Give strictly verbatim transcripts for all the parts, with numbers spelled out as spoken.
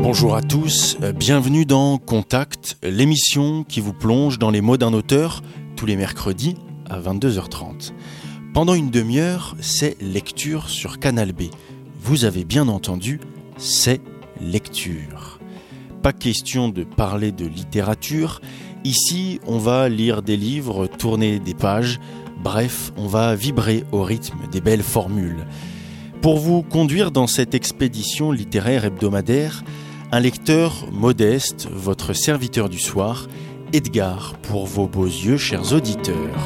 Bonjour à tous, bienvenue dans Contact, l'émission qui vous plonge dans les mots d'un auteur tous les mercredis à vingt-deux heures trente. Pendant une demi-heure, c'est lecture sur Canal B. Vous avez bien entendu, c'est lecture. Pas question de parler de littérature, ici on va lire des livres, tourner des pages, bref, on va vibrer au rythme des belles formules. Pour vous conduire dans cette expédition littéraire hebdomadaire, un lecteur modeste, votre serviteur du soir, Edgar, pour vos beaux yeux, chers auditeurs.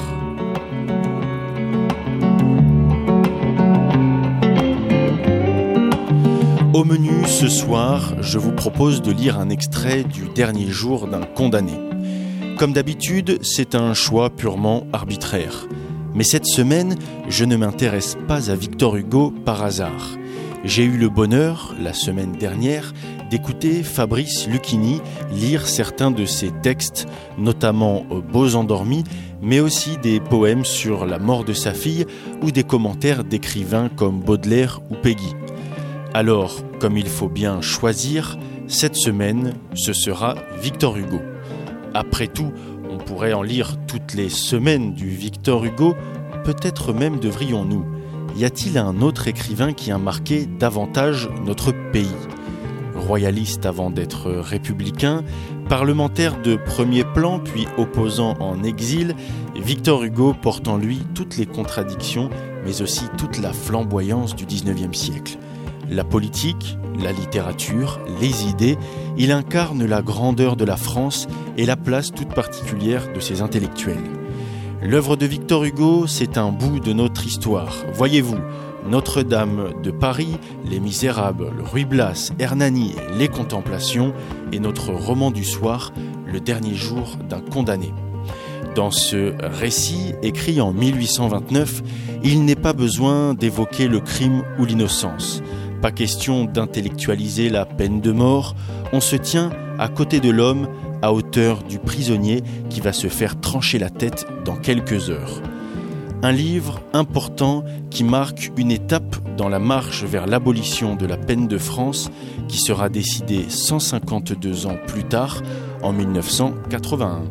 Au menu ce soir, je vous propose de lire un extrait du dernier jour d'un condamné. Comme d'habitude, c'est un choix purement arbitraire. Mais cette semaine, je ne m'intéresse pas à Victor Hugo par hasard. J'ai eu le bonheur, la semaine dernière, d'écouter Fabrice Lucchini lire certains de ses textes, notamment Beaux endormis, mais aussi des poèmes sur la mort de sa fille ou des commentaires d'écrivains comme Baudelaire ou Péguy. Alors, comme il faut bien choisir, cette semaine, ce sera Victor Hugo. Après tout, on pourrait en lire toutes les semaines du Victor Hugo, peut-être même devrions-nous. Y a-t-il un autre écrivain qui a marqué davantage notre pays ? Royaliste avant d'être républicain, parlementaire de premier plan puis opposant en exil, Victor Hugo porte en lui toutes les contradictions, mais aussi toute la flamboyance du dix-neuvième siècle. La politique, la littérature, les idées, il incarne la grandeur de la France et la place toute particulière de ses intellectuels. L'œuvre de Victor Hugo, c'est un bout de notre histoire. Voyez-vous, Notre-Dame de Paris, Les Misérables, Ruy Blas, Hernani, Les Contemplations et notre roman du soir, Le dernier jour d'un condamné. Dans ce récit, écrit en mille huit cent vingt-neuf, il n'est pas besoin d'évoquer le crime ou l'innocence. Pas question d'intellectualiser la peine de mort, on se tient à côté de l'homme, à hauteur du prisonnier qui va se faire trancher la tête dans quelques heures. Un livre important qui marque une étape dans la marche vers l'abolition de la peine de France qui sera décidée cent cinquante-deux ans plus tard, en mille neuf cent quatre-vingt-un.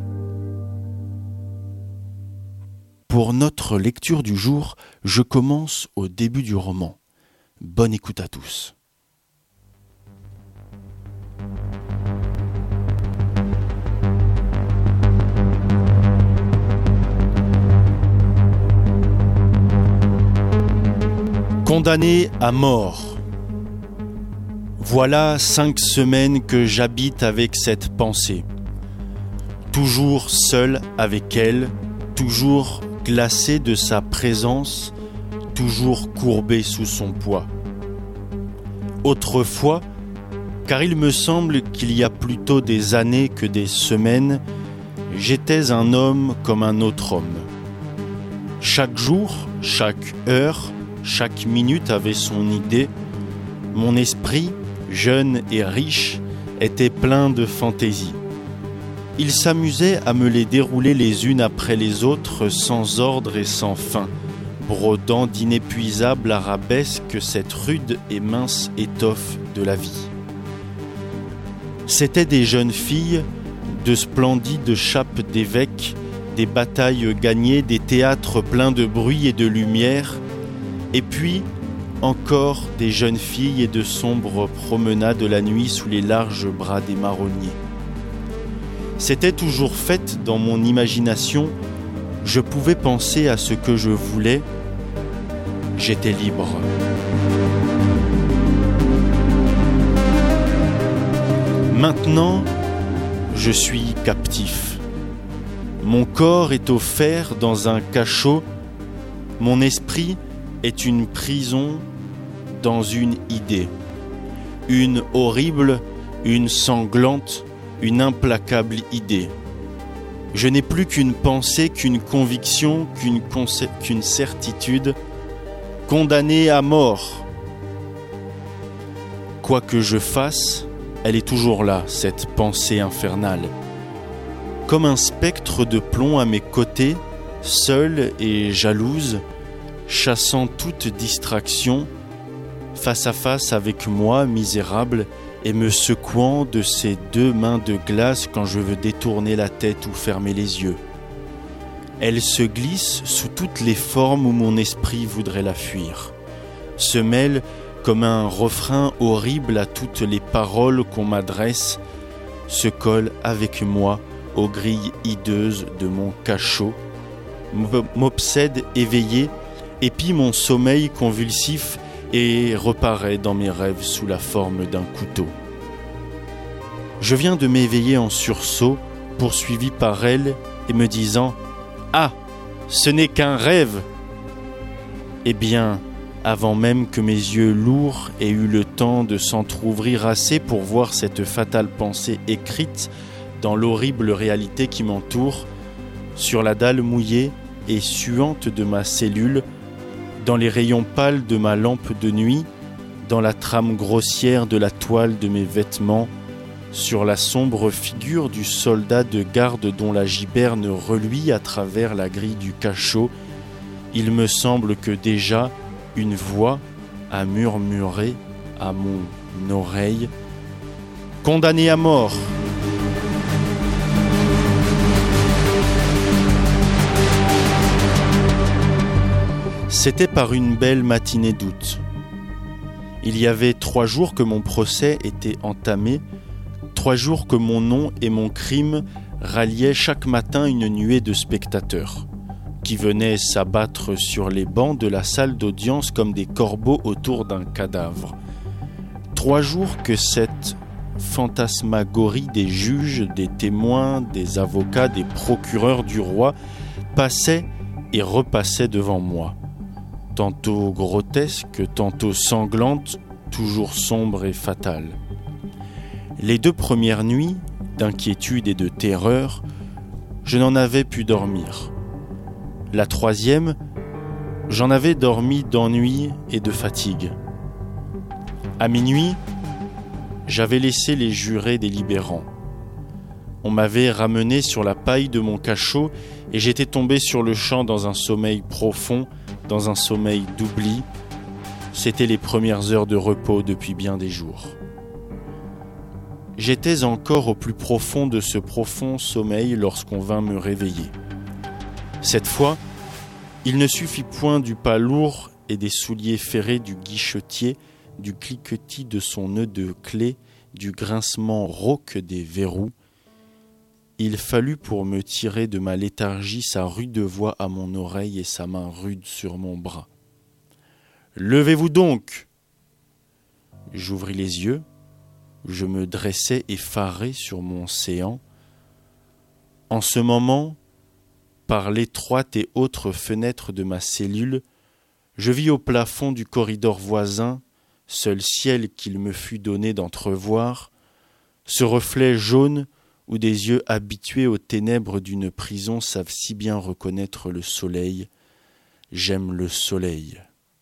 Pour notre lecture du jour, je commence au début du roman. Bonne écoute à tous. Condamné à mort. Voilà cinq semaines que j'habite avec cette pensée. Toujours seul avec elle, toujours glacé de sa présence, toujours courbé sous son poids. Autrefois, car il me semble qu'il y a plutôt des années que des semaines, j'étais un homme comme un autre homme. Chaque jour, chaque heure, chaque minute avait son idée. Mon esprit, jeune et riche, était plein de fantaisie. Il s'amusait à me les dérouler les unes après les autres, sans ordre et sans fin, brodant d'inépuisables arabesques cette rude et mince étoffe de la vie. C'étaient des jeunes filles, de splendides chapes d'évêques, des batailles gagnées, des théâtres pleins de bruit et de lumière, et puis encore des jeunes filles et de sombres promenades la nuit sous les larges bras des marronniers. C'était toujours fait dans mon imagination, je pouvais penser à ce que je voulais, j'étais libre. Maintenant, je suis captif. Mon corps est offert dans un cachot, mon esprit est une prison dans une idée. Une horrible, une sanglante, une implacable idée. Je n'ai plus qu'une pensée, qu'une conviction, qu'une, conce- qu'une certitude, condamnée à mort. Quoi que je fasse, elle est toujours là, cette pensée infernale. Comme un spectre de plomb à mes côtés, seule et jalouse, chassant toute distraction, face à face avec moi, misérable, et me secouant de ses deux mains de glace quand je veux détourner la tête ou fermer les yeux. Elle se glisse sous toutes les formes où mon esprit voudrait la fuir, se mêle comme un refrain horrible à toutes les paroles qu'on m'adresse, se colle avec moi aux grilles hideuses de mon cachot, m'obsède éveillé, épie mon sommeil convulsif et reparaît dans mes rêves sous la forme d'un couteau. Je viens de m'éveiller en sursaut, poursuivi par elle et me disant « Ah, ce n'est qu'un rêve !» Eh bien, avant même que mes yeux lourds aient eu le temps de s'entr'ouvrir assez pour voir cette fatale pensée écrite dans l'horrible réalité qui m'entoure, sur la dalle mouillée et suante de ma cellule, dans les rayons pâles de ma lampe de nuit, dans la trame grossière de la toile de mes vêtements, sur la sombre figure du soldat de garde dont la giberne reluit à travers la grille du cachot, il me semble que déjà une voix a murmuré à mon oreille « Condamné à mort !» C'était par une belle matinée d'août. Il y avait trois jours que mon procès était entamé, trois jours que mon nom et mon crime ralliaient chaque matin une nuée de spectateurs, qui venaient s'abattre sur les bancs de la salle d'audience comme des corbeaux autour d'un cadavre. Trois jours que cette fantasmagorie des juges, des témoins, des avocats, des procureurs du roi passait et repassait devant moi. Tantôt grotesque, tantôt sanglante, toujours sombre et fatale. Les deux premières nuits, d'inquiétude et de terreur, je n'en avais pu dormir. La troisième, j'en avais dormi d'ennui et de fatigue. À minuit, j'avais laissé les jurés délibérants. On m'avait ramené sur la paille de mon cachot et j'étais tombé sur le champ dans un sommeil profond, dans un sommeil d'oubli. C'était les premières heures de repos depuis bien des jours. J'étais encore au plus profond de ce profond sommeil lorsqu'on vint me réveiller. Cette fois, il ne suffit point du pas lourd et des souliers ferrés du guichetier, du cliquetis de son nœud de clé, du grincement rauque des verrous. Il fallut pour me tirer de ma léthargie sa rude voix à mon oreille et sa main rude sur mon bras. « Levez-vous donc !» J'ouvris les yeux, je me dressai effaré sur mon séant. En ce moment, par l'étroite et autre fenêtre de ma cellule, je vis au plafond du corridor voisin, seul ciel qu'il me fut donné d'entrevoir, ce reflet jaune où des yeux habitués aux ténèbres d'une prison savent si bien reconnaître le soleil. J'aime le soleil.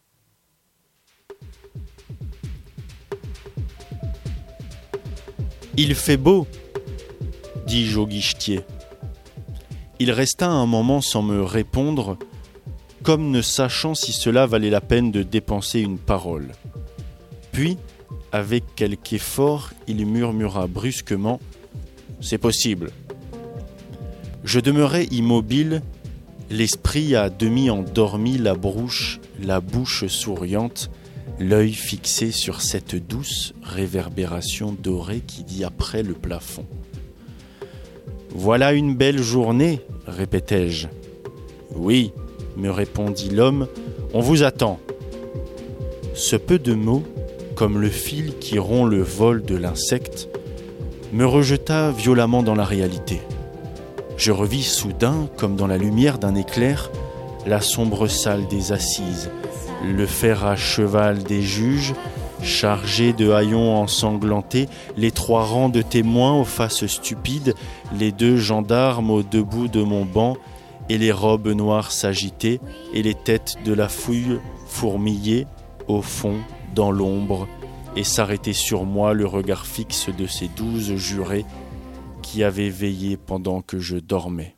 « Il fait beau !» dis-je au guichetier. Il resta un moment sans me répondre, comme ne sachant si cela valait la peine de dépenser une parole. Puis, avec quelque effort, il murmura brusquement « C'est possible !» Je demeurai immobile, l'esprit à demi endormi, la bouche, la bouche souriante, l'œil fixé sur cette douce réverbération dorée qui dit après le plafond. « Voilà une belle journée !» répétai-je. « Oui, » me répondit l'homme, « on vous attend. » Ce peu de mots, comme le fil qui rompt le vol de l'insecte, me rejeta violemment dans la réalité. Je revis soudain, comme dans la lumière d'un éclair, la sombre salle des assises, le fer à cheval des juges, chargés de haillons ensanglantés, les trois rangs de témoins aux faces stupides, les deux gendarmes au debout de mon banc, et les robes noires s'agitaient, et les têtes de la fouille fourmillaient, au fond, dans l'ombre, et s'arrêtait sur moi le regard fixe de ces douze jurés qui avaient veillé pendant que je dormais.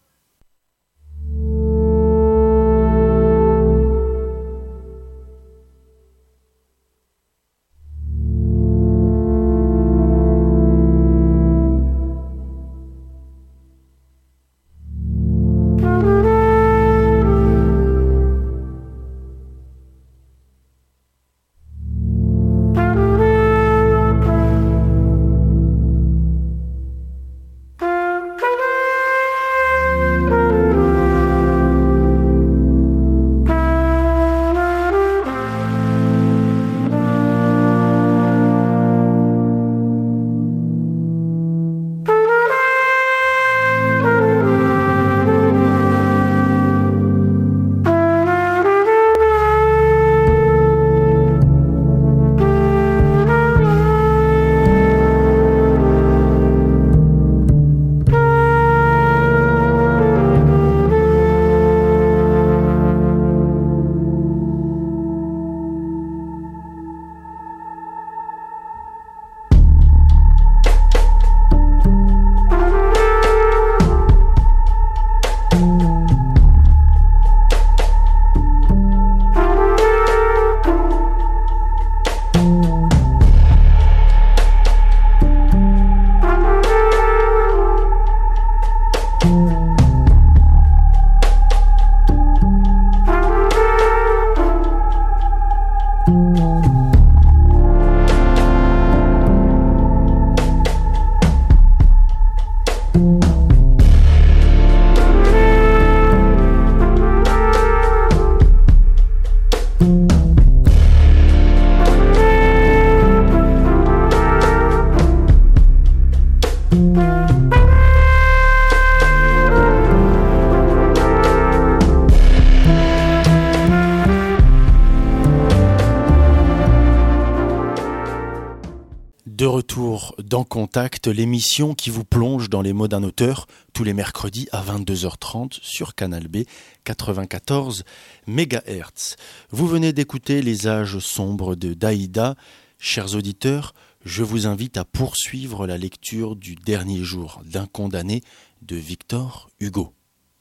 De retour dans Contact, l'émission qui vous plonge dans les mots d'un auteur, tous les mercredis à vingt-deux heures trente sur Canal B quatre-vingt-quatorze mégahertz. Vous venez d'écouter Les âges sombres de Daïda. Chers auditeurs, je vous invite à poursuivre la lecture du Dernier jour d'un condamné de Victor Hugo.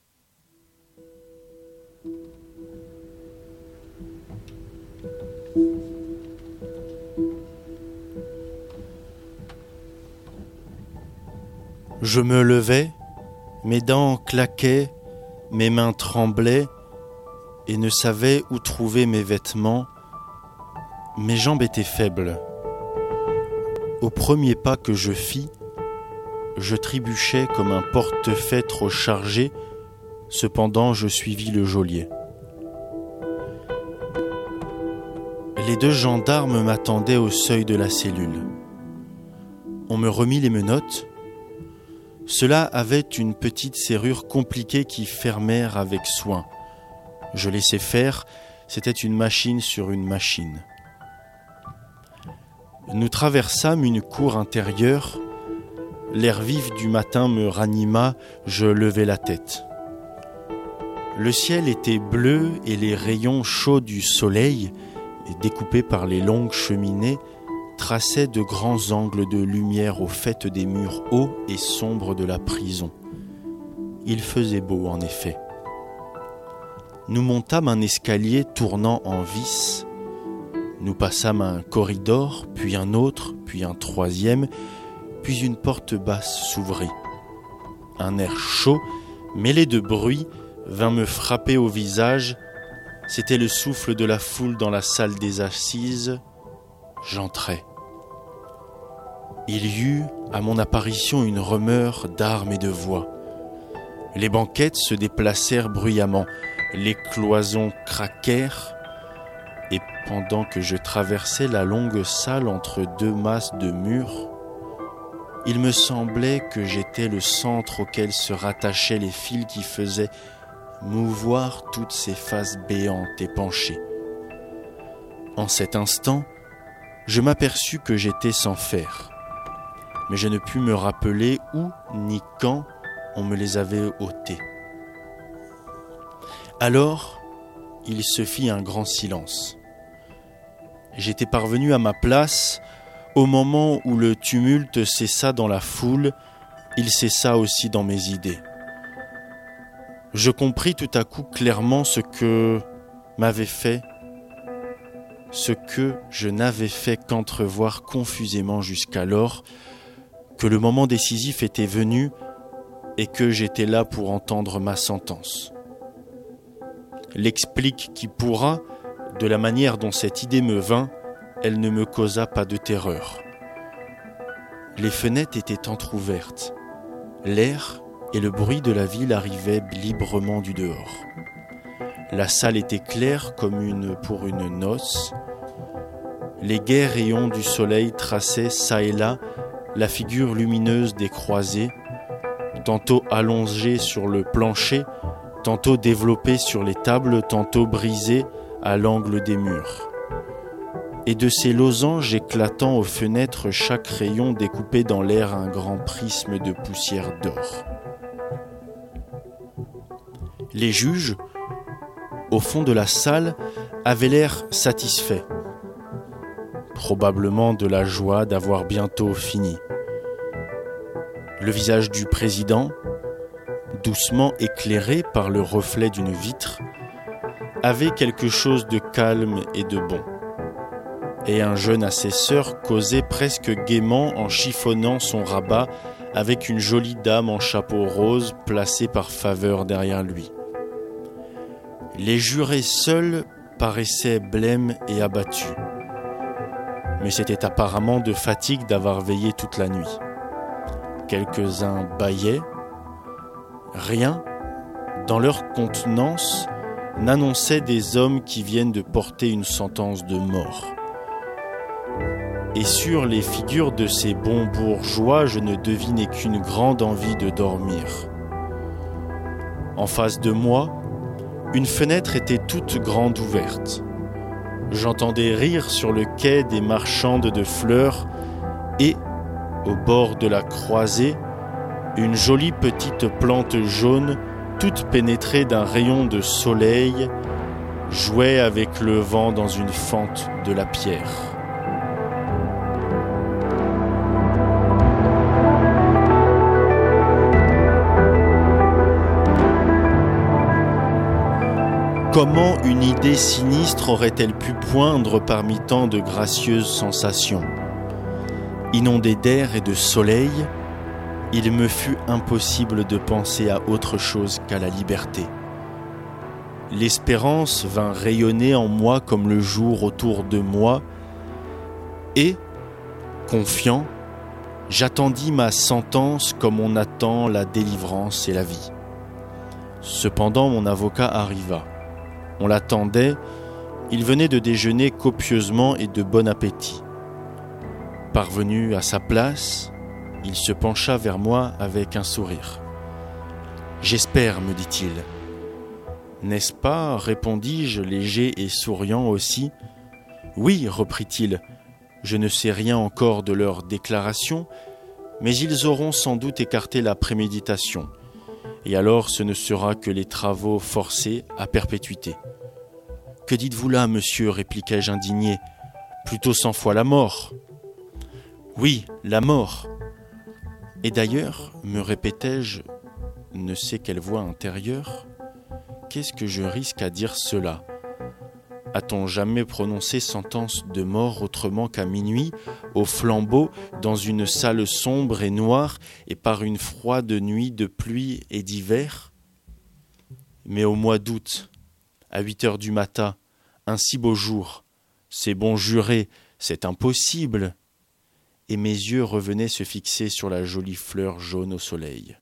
Je me levais, mes dents claquaient, mes mains tremblaient et ne savais où trouver mes vêtements. Mes jambes étaient faibles. Au premier pas que je fis, je trébuchais comme un portefaix trop chargé, cependant je suivis le geôlier. Les deux gendarmes m'attendaient au seuil de la cellule. On me remit les menottes. Cela avait une petite serrure compliquée qui fermèrent avec soin. Je laissais faire, c'était une machine sur une machine. Nous traversâmes une cour intérieure. L'air vif du matin me ranima, je levai la tête. Le ciel était bleu et les rayons chauds du soleil, découpés par les longues cheminées, traçaient de grands angles de lumière au faîte des murs hauts et sombres de la prison. Il faisait beau, en effet. Nous montâmes un escalier tournant en vis. Nous passâmes un corridor, puis un autre, puis un troisième, puis une porte basse s'ouvrit. Un air chaud, mêlé de bruit, vint me frapper au visage. C'était le souffle de la foule dans la salle des assises. J'entrai. Il y eut, à mon apparition, une rumeur d'armes et de voix. Les banquettes se déplacèrent bruyamment, les cloisons craquèrent, et pendant que je traversais la longue salle entre deux masses de murs, il me semblait que j'étais le centre auquel se rattachaient les fils qui faisaient mouvoir toutes ces faces béantes et penchées. En cet instant, je m'aperçus que j'étais sans fer, mais je ne pus me rappeler où ni quand on me les avait ôtés. Alors, il se fit un grand silence. J'étais parvenu à ma place au moment où le tumulte cessa dans la foule, il cessa aussi dans mes idées. Je compris tout à coup clairement ce que m'avait fait, ce que je n'avais fait qu'entrevoir confusément jusqu'alors, que le moment décisif était venu et que j'étais là pour entendre ma sentence. L'explique qui pourra, de la manière dont cette idée me vint, elle ne me causa pas de terreur. Les fenêtres étaient entr'ouvertes. L'air et le bruit de la ville arrivaient librement du dehors. La salle était claire comme une pour une noce. Les gais rayons du soleil traçaient çà et là la figure lumineuse des croisés, tantôt allongée sur le plancher, tantôt développée sur les tables, tantôt brisée à l'angle des murs. Et de ces losanges éclatant aux fenêtres, chaque rayon découpait dans l'air un grand prisme de poussière d'or. Les juges, au fond de la salle, avaient l'air satisfaits, probablement de la joie d'avoir bientôt fini. Le visage du président, doucement éclairé par le reflet d'une vitre, avait quelque chose de calme et de bon. Et un jeune assesseur causait presque gaiement en chiffonnant son rabat avec une jolie dame en chapeau rose placée par faveur derrière lui. Les jurés seuls paraissaient blêmes et abattus. Mais c'était apparemment de fatigue d'avoir veillé toute la nuit. Quelques-uns bâillaient. Rien, dans leur contenance, n'annonçait des hommes qui viennent de porter une sentence de mort. Et sur les figures de ces bons bourgeois, je ne devinais qu'une grande envie de dormir. En face de moi, une fenêtre était toute grande ouverte. J'entendais rire sur le quai des marchandes de fleurs Et, au bord de la croisée, une jolie petite plante jaune, toute pénétrée d'un rayon de soleil, jouait avec le vent dans une fente de la pierre. Comment une idée sinistre aurait-elle pu poindre parmi tant de gracieuses sensations ? Inondé d'air et de soleil, il me fut impossible de penser à autre chose qu'à la liberté. L'espérance vint rayonner en moi comme le jour autour de moi, et, confiant, j'attendis ma sentence comme on attend la délivrance et la vie. Cependant, mon avocat arriva. On l'attendait, il venait de déjeuner copieusement et de bon appétit. Parvenu à sa place, il se pencha vers moi avec un sourire. « J'espère, me dit-il. »« N'est-ce pas ?» répondis-je, léger et souriant aussi. « Oui, reprit-il, je ne sais rien encore de leur déclaration, mais ils auront sans doute écarté la préméditation, et alors ce ne sera que les travaux forcés à perpétuité. » « Que dites-vous là, monsieur ?» répliquai-je indigné. « Plutôt cent fois la mort. »« Oui, la mort. » Et d'ailleurs, me répétai-je, ne sais quelle voix intérieure, qu'est-ce que je risque à dire cela ? A-t-on jamais prononcé sentence de mort autrement qu'à minuit, au flambeau, dans une salle sombre et noire, et par une froide nuit de pluie et d'hiver ? Mais au mois d'août, à huit heures du matin, un si beau jour, c'est bon jurer, c'est impossible. Et mes yeux revenaient se fixer sur la jolie fleur jaune au soleil.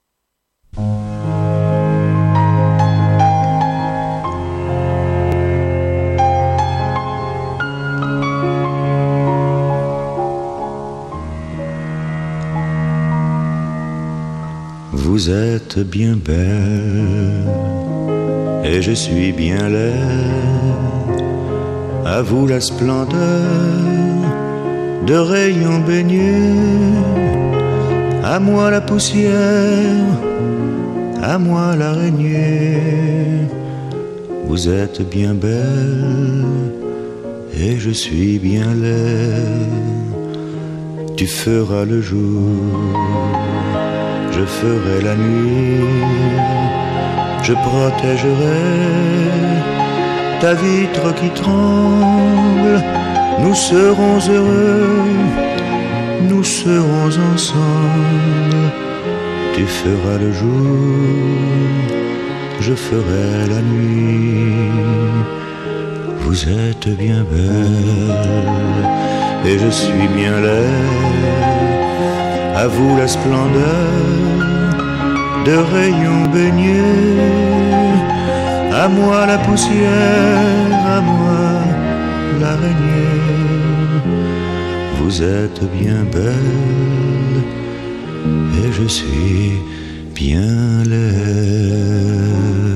Vous êtes bien belle et je suis bien laid, à vous la splendeur de rayons baignés, à moi la poussière, à moi l'araignée. Vous êtes bien belle et je suis bien laid. Tu feras le jour, je ferai la nuit, je protégerai ta vitre qui tremble. Nous serons heureux, nous serons ensemble. Tu feras le jour, je ferai la nuit. Vous êtes bien belle et je suis bien laid. À vous la splendeur de rayons baignés, à moi la poussière, à moi l'araignée. Vous êtes bien belle et je suis bien laid.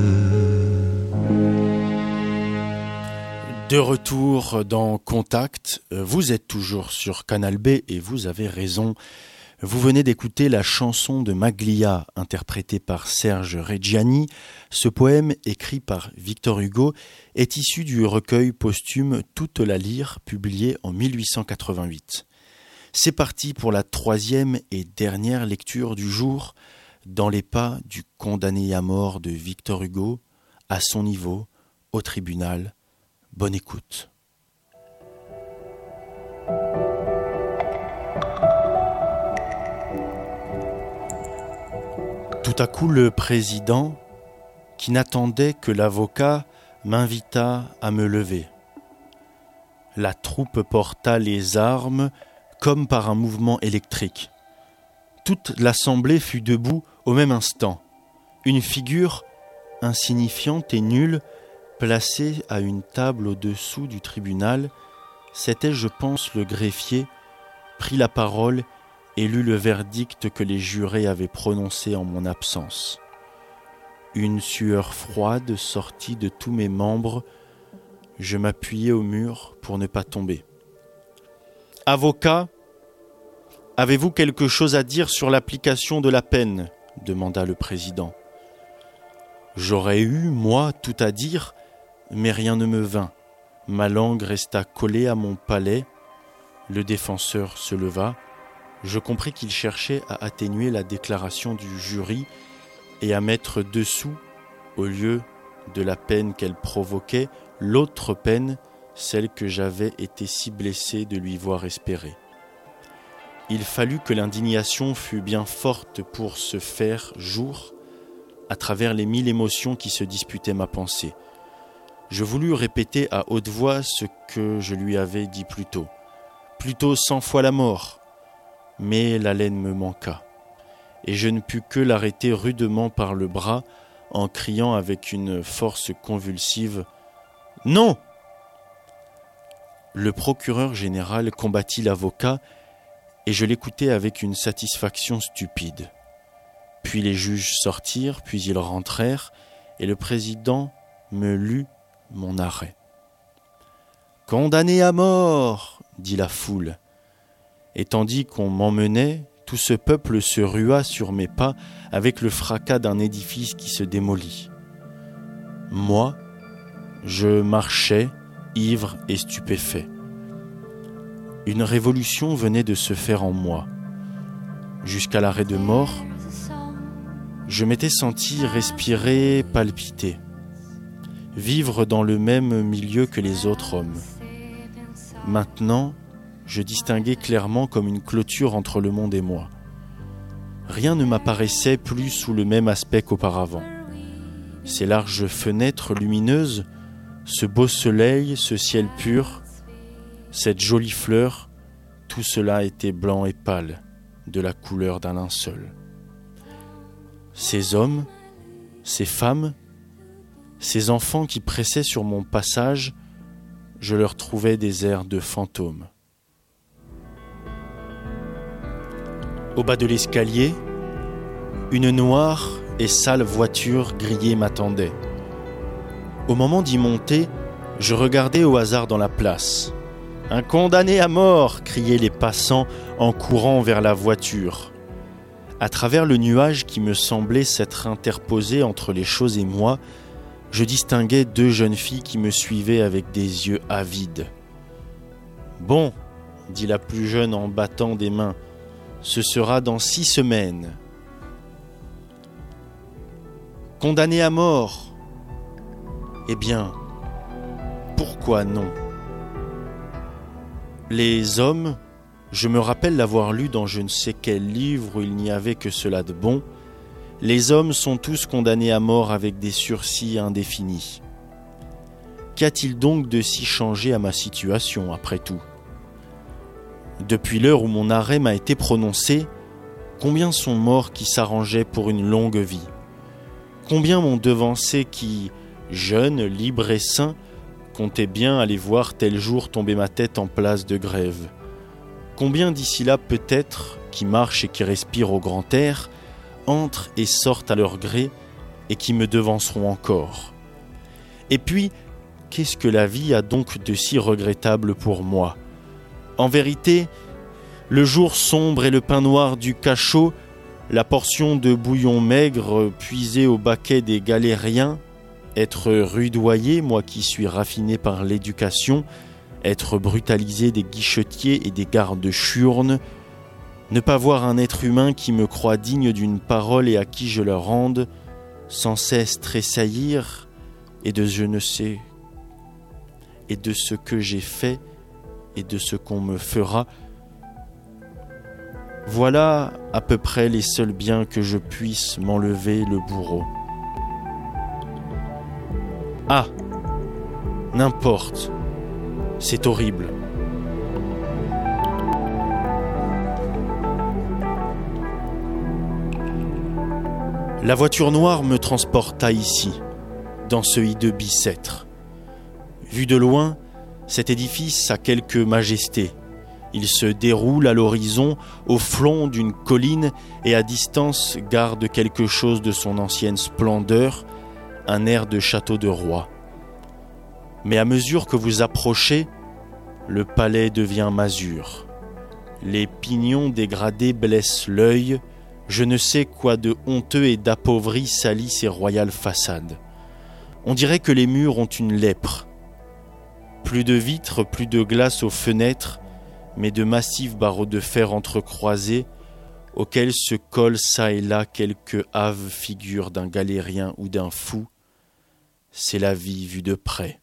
De retour dans Contact, vous êtes toujours sur Canal B et vous avez raison. Vous venez d'écouter la chanson de Maglia, interprétée par Serge Reggiani. Ce poème, écrit par Victor Hugo, est issu du recueil posthume Toute la lyre, publié en mille huit cent quatre-vingt-huit. C'est parti pour la troisième et dernière lecture du jour, dans les pas du condamné à mort de Victor Hugo, à son niveau, au tribunal. Bonne écoute. Tout à coup, le président, qui n'attendait que l'avocat, m'invita à me lever. La troupe porta les armes comme par un mouvement électrique. Toute l'assemblée fut debout au même instant. Une figure insignifiante et nulle, placée à une table au-dessous du tribunal, c'était, je pense, le greffier, prit la parole et lut le verdict que les jurés avaient prononcé en mon absence. Une sueur froide sortit de tous mes membres. Je m'appuyai au mur pour ne pas tomber. « Avocat, Avez-vous quelque chose à dire sur l'application de la peine ? Demanda le président. J'aurais eu, moi, tout à dire, mais rien ne me vint. Ma langue resta collée à mon palais. Le défenseur se leva. Je compris qu'il cherchait à atténuer la déclaration du jury et à mettre dessous, au lieu de la peine qu'elle provoquait, l'autre peine, celle que j'avais été si blessé de lui voir espérer. Il fallut que l'indignation fût bien forte pour se faire jour à travers les mille émotions qui se disputaient ma pensée. Je voulus répéter à haute voix ce que je lui avais dit plus tôt, plutôt cent fois la mort, mais l'haleine me manqua, et je ne pus que l'arrêter rudement par le bras en criant avec une force convulsive « Non !» Le procureur général combattit l'avocat et je l'écoutais avec une satisfaction stupide. Puis les juges sortirent, puis ils rentrèrent, et le président me lut mon arrêt. « Condamné à mort !» dit la foule. Et tandis qu'on m'emmenait, tout ce peuple se rua sur mes pas avec le fracas d'un édifice qui se démolit. Moi, je marchais, ivre et stupéfait. Une révolution venait de se faire en moi. Jusqu'à l'arrêt de mort, je m'étais senti respirer, palpiter, vivre dans le même milieu que les autres hommes. Maintenant, je distinguais clairement comme une clôture entre le monde et moi. Rien ne m'apparaissait plus sous le même aspect qu'auparavant. Ces larges fenêtres lumineuses, ce beau soleil, ce ciel pur, cette jolie fleur, tout cela était blanc et pâle, de la couleur d'un linceul. Ces hommes, ces femmes, ces enfants qui pressaient sur mon passage, je leur trouvais des airs de fantômes. Au bas de l'escalier, une noire et sale voiture grillée m'attendait. Au moment d'y monter, je regardais au hasard dans la place. « Un condamné à mort !» criaient les passants en courant vers la voiture. À travers le nuage qui me semblait s'être interposé entre les choses et moi, je distinguais deux jeunes filles qui me suivaient avec des yeux avides. « Bon, » dit la plus jeune en battant des mains, « ce sera dans six semaines. »« Condamné à mort !» Eh bien, pourquoi non ? Les hommes, je me rappelle l'avoir lu dans je ne sais quel livre où il n'y avait que cela de bon, les hommes sont tous condamnés à mort avec des sursis indéfinis. Qu'a-t-il donc de si changé à ma situation, après tout ? Depuis l'heure où mon arrêt m'a été prononcé, combien sont morts qui s'arrangeaient pour une longue vie ? Combien m'ont devancé qui, jeune, libre et sain, comptait bien aller voir tel jour tomber ma tête en place de grève ? Combien d'ici là peut-être, qui marchent et qui respirent au grand air, entrent et sortent à leur gré et qui me devanceront encore ? Et puis, qu'est-ce que la vie a donc de si regrettable pour moi ? En vérité, le jour sombre et le pain noir du cachot, la portion de bouillon maigre puisée au baquet des galériens, être rudoyé, moi qui suis raffiné par l'éducation, être brutalisé des guichetiers et des gardes churnes, ne pas voir un être humain qui me croit digne d'une parole et à qui je la rende, sans cesse tressaillir, et de je ne sais, et de ce que j'ai fait, et de ce qu'on me fera. Voilà à peu près les seuls biens que je puisse m'enlever le bourreau. Ah, n'importe, c'est horrible. La voiture noire me transporta ici, dans ce hideux Bicêtre. Vu de loin, cet édifice a quelque majesté. Il se déroule à l'horizon, au flanc d'une colline, et à distance garde quelque chose de son ancienne splendeur, un air de château de roi. Mais à mesure que vous approchez, le palais devient masure. les pignons dégradés blessent l'œil, je ne sais quoi de honteux et d'appauvri salit ces royales façades. On dirait que les murs ont une lèpre. Plus de vitres, plus de glace aux fenêtres, mais de massifs barreaux de fer entrecroisés, auxquels se collent çà et là quelques hâves figures d'un galérien ou d'un fou. C'est la vie vue de près.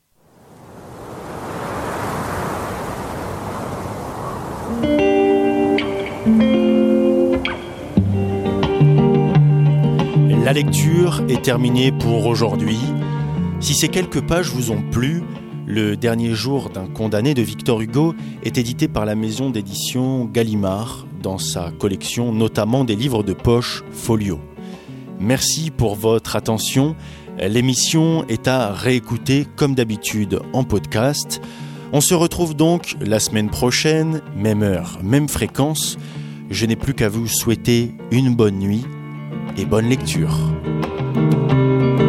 La lecture est terminée pour aujourd'hui. Si ces quelques pages vous ont plu, Le dernier jour d'un condamné de Victor Hugo est édité par la maison d'édition Gallimard dans sa collection notamment des livres de poche Folio. Merci pour votre attention. L'émission est à réécouter comme d'habitude en podcast. On se retrouve donc la semaine prochaine, même heure, même fréquence. Je n'ai plus qu'à vous souhaiter une bonne nuit et bonne lecture.